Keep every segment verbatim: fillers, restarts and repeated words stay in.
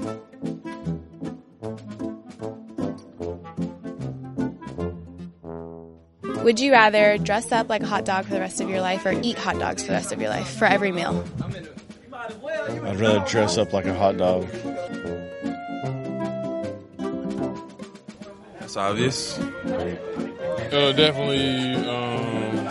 Would you rather dress up like a hot dog for the rest of your life or eat hot dogs for the rest of your life for every meal? I'd rather dress up like a hot dog. That's obvious. Uh, definitely. Um,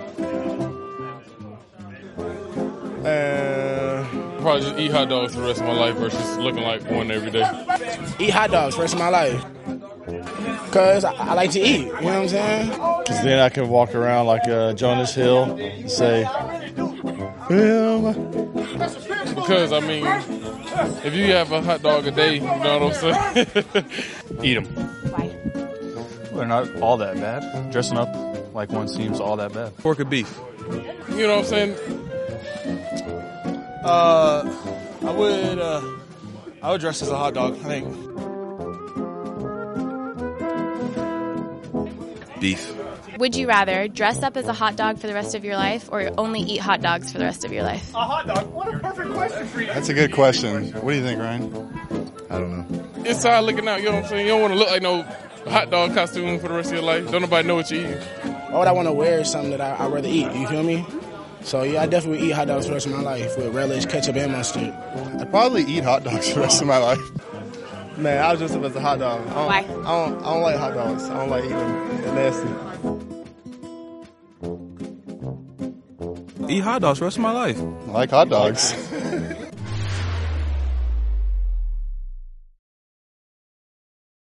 Uh, probably just eat hot dogs for the rest of my life versus looking like one every day. eat hot dogs for the rest of my life. Because I, I like to eat. You know what I'm saying? Because then I can walk around like uh, Jonas Hill and say, well, Because, I mean, if you have a hot dog a day, you know what I'm saying? Eat them. Why? They're not all that bad. Dressing up like one seems all that bad. Pork or beef? You know what I'm saying? Uh, I would, uh, I would dress as a hot dog, I think. Beef. Would you rather dress up as a hot dog for the rest of your life or only eat hot dogs for the rest of your life? A hot dog? What a perfect question for you. That's a good question. What do you think, Ryan? I don't know. Inside looking out, you know what I'm saying? You don't want to look like no hot dog costume for the rest of your life. Don't nobody know what you're eating. Why would I want to wear something that I, I'd rather eat? You feel me? So, yeah, I definitely eat hot dogs for the rest of my life with relish, ketchup, and mustard. I'd probably eat hot dogs for the rest of my life. Man, I was dressed up as a hot dog. I don't, Why? I don't, I don't like hot dogs. I don't like eating them. They're nasty. Eat hot dogs for the rest of my life. I like hot dogs.